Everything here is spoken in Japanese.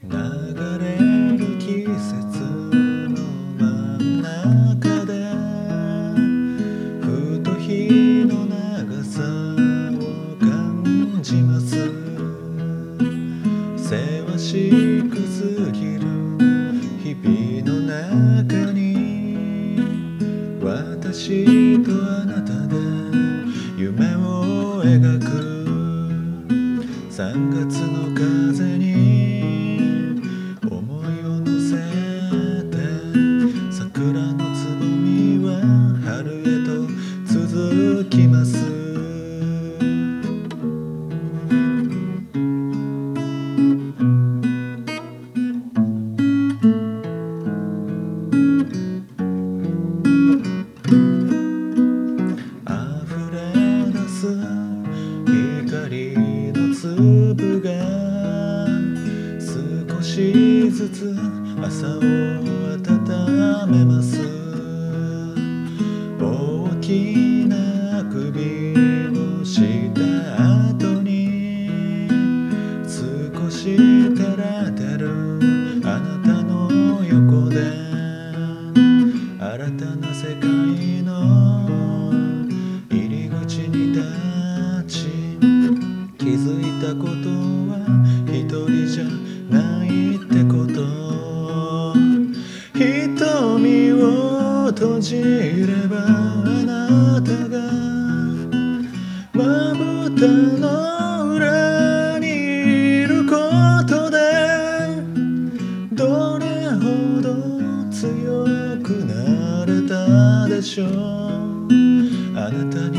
流れる季節の真ん中でふと日の長さを感じます。せわしく過ぎる日々の中に私とあなたで夢を描く3月の風に思いを乗せて桜のつぼみは春へと続きます。溢れ出す光の粒が少しずつ朝を温めます。大きなあくびをした後に少し照れてるあなたの横で新たな世界の入り口に立ち気づいたことは一人じゃないってこと。瞳を閉じればあなたがまぶたの裏にいることでどれほど強くなれたでしょう。あなた